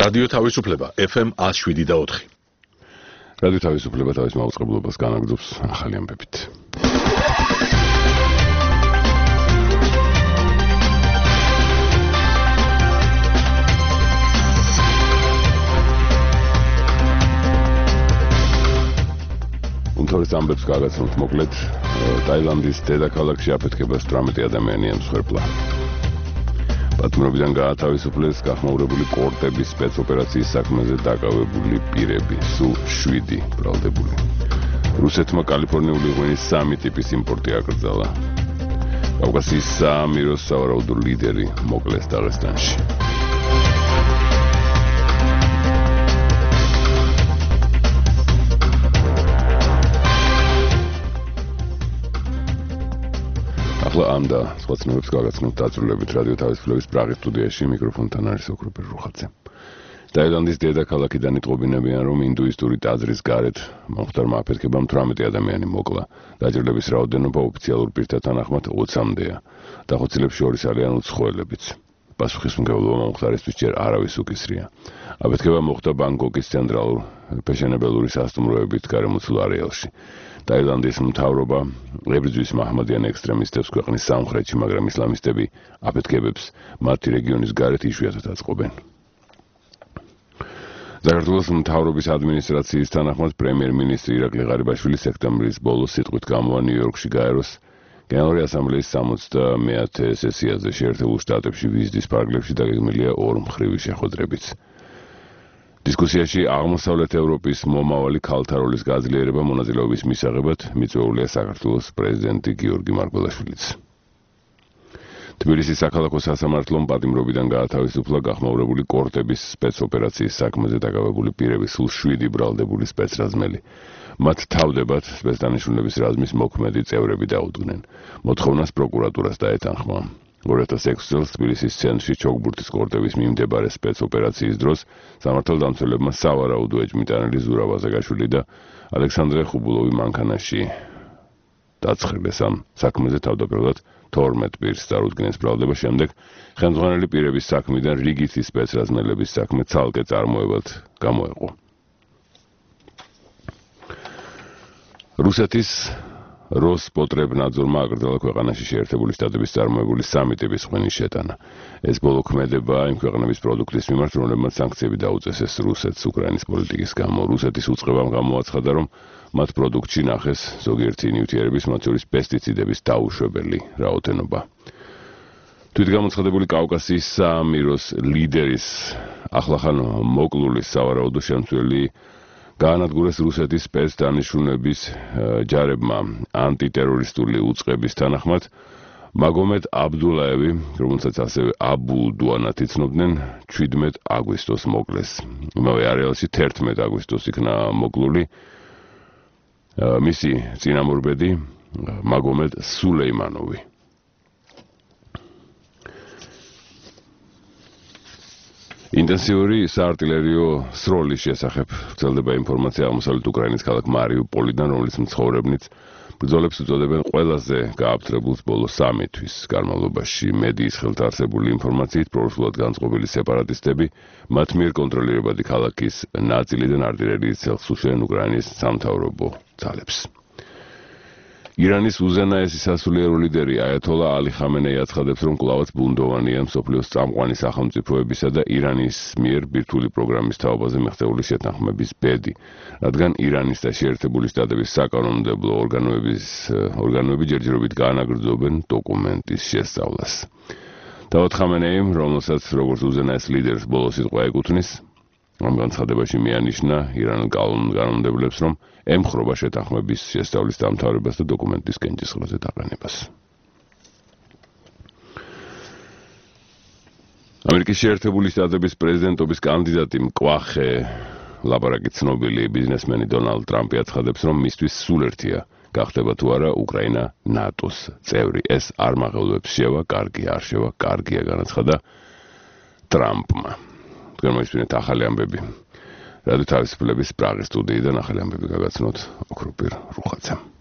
რადიო თავისუფლება FM 107.4. რადიო თავისუფლება თავის მაუწყებლობას განაგრძობს ახალი ამბებით. უმთავრეს ამბებს გაგაცნობთ მოკლედ. ტაილანდის დედაქალაქში აფეთქებას 18 ადამიანი ემსხვერპლა. პატიმრობიდან გაათავისუფლეს გახმაურებული კორტების სპეცოპერაციის საქმეზე დაკავებული პირები, სულ 7 ბრალდებული. რუსეთმა კალიფორნიული ღვინის 3 ტიპის იმპორტი აკრძალა. კავკასიის საამიროს სავარაუდო ლიდერი მოკლეს დაღესტანში. ამ და სხვა ცნობებს გაგაცნობთ დაწვრილებით რადიო თავისუფლების პრაღის სტუდიაში მიკროფონთან არის ოქროპერ რუხაძე. ტაილანდის დედაქალაქიდან იტყობინებიან, რომ ინდუისტური ტაძრის გარეთ მომხდარმა აფეთქებამ 18 ადამიანი მოკლა. დაჯილდოების რაოდენობა ოფიციალურ პირთა თანახმად 20-მდეა. დახოცილებს შორის არიან უცხოელებიც. პასუხისმგებლობა მომხდარისთვის ჯერ არავის უკისრია. აფეთქება მოხდა ბანგკოკის ცენტრალურ ფეშენებელური სასტუმროებით გარემოცულ არეალში. ტაილანდის მთავრობა ებრძვის მაჰმადიან ექსტრემისტებს ქვეყნის სამხრეთში, მაგრამ ისლამისტები აფეთქებებს მათი რეგიონის გარეთ იშვიათად აწყობენ. საქართველოს მთავრობის ადმინისტრაციის თანახმად პრემიერ-მინისტრი ირაკლი ღარიბაშვილი სექტემბრის ბოლოს სიტყვით გამოვა ნიუ-იორკში გაეროს გენერალური ასამბლეის 60-მე სესიაზე. შეერთებულ შტატებში ვიზიტის ფარგლებში დაგეგმილია ორმხრივი შეხვედრებიც. დისკუსიაში აღმოსავლეთ ევროპის მომავალი ქალთა როლის გაძლიერება მონაწილეობის მისაღებად მიწვეულია საქართველოს პრეზიდენტი გიორგი მარგველაშვილიც. თბილისის საქალაქო სასამართლომ პატიმრობიდან გაათავისუფლა გახმაურებული კორტების სპეცოპერაციის საქმეზე დაკავებული პირები, სულ 7 ბრალდებული სპეცრაზმელი. მათ თავდებად სპეცდანიშნულების რაზმის მოქმედი წევრები დაუდგნენ. მოთხოვნას პროკურატურას დაეთანხმა. 2006 წელს თბილისის ცენტრში ჩოგბურთის კორტების მიმდებარე სპეცოპერაციის დროს სამართალდამცველებმა სავარაუდო ეჭვმიტანილი ზურაბ აზაგაშვილი და ალექსანდრე ხუბულოვი მანქანაში დაცხრილეს. ამ საქმეზე თავდაპირველად 12 პირს წარუდგინეს ბრალდება, შემდეგ ხელმძღვანელი პირების საქმიდან რიგითი სპეცრაზმელების საქმე ცალკე წარმოებად გამოეყო. რუსეთის როსპოტრებნაძორმა აკრძალა ქვეყანაში შეერთებული შტატების წარმოებული 3 ტიპის ღვინის შეტანა. ეს ბოლო ქმედება იმ ქვეყნების პროდუქტის მიმართ, რომლებმაც სანქციები დაუწესეს რუსეთს უკრაინის პოლიტიკის გამო. რუსეთის უწყებამ გამოაცხადა, რომ მათ პროდუქტში ნახეს ზოგიერთი ნივთიერების, მათ შორის პესტიციდების დაუშვებელი რაოდენობა. თვითგამოცხადებული კავკასიის საამიროს ლიდერის ახლახან მოკლული სავარაუდო შემცველი გაანადგურეს რუსეთის სპეცდანიშნულების ჯარებმა ანტიტერორისტული უწყების თანახმად. მაგომედ აბდულაევი, რომელსაც ასევე აბუ დუანათ იცნობდნენ, 17 აგვისტოს მოკლეს. იმავე არეალში 11 აგვისტოს იქნა მოკლული მისი წინამორბედი მაგომედ სულეიმანოვი. ინტენსიური საარტილერიო სროლის შესახებ ვრცელდება ინფორმაცია აღმოსავლეთ უკრაინის ქალაქ მარიუპოლიდან, რომლის მცხოვრებნიც ბრძოლებს უწოდებენ ყველაზე გააფთრებულს ბოლო 3 თვის განმავლობაში. მედიის ხელთ არსებული ინფორმაციით პრორუსულად განწყობილი სეპარატისტები მათ მიერ კონტროლირებადი ქალაქის ნაწილიდან არტილერიის ცელს უშლენ უკრაინის სამთავრობო ძალებს. ირანის უზენაესი სასულიერო ლიდერი აიათოლა ალი ხამენეი აცხადებს, რომ კვლავაც ბუნდოვანია მსოფლიოს წამყვანი სახელმწიფოებისა და ირანის მიერ ბირთვული პროგრამის თაობაზე მიღწეული შეთანხმების ბედი, რადგან ირანის და შეერთებული შტატების საკანონმდებლო ორგანოები ჯერჯერობით გაანაგრძობენ დოკუმენტის შესწავლას. დავით ხამენეიმ, რომელსაც როგორც უზენაეს ლიდერს ბოლოს სიტყვა ეკუთვნის, ამ განცხადებაში მიანიშნა ირანულ კანონმდებლებს, რომ ემხრობა შეთანხმების შესწავლის დამთავრებას და დოკუმენტის კენჭისყრაზე დაყენებას. ამერიკის შეერთებული შტატების პრეზიდენტობის კანდიდატი მკვახე ლაპარაკი ცნობილი ბიზნესმენი დონალდ ტრამპი აცხადებს, რომ მისთვის სულ ერთია გახდება თუ არა უკრაინა ნატოს წევრი. ეს არ მაღელვებს შევა, კარგია, არ შევა, კარგია, განაცხადა ტრამპმა. თქვენ მოისმინეთ ახალი ამბები. რადიო თავისუფლების პრაღის სტუდიიდან ახალი ამბები გაგაცნოთ ოქროპერ რუხაძემ.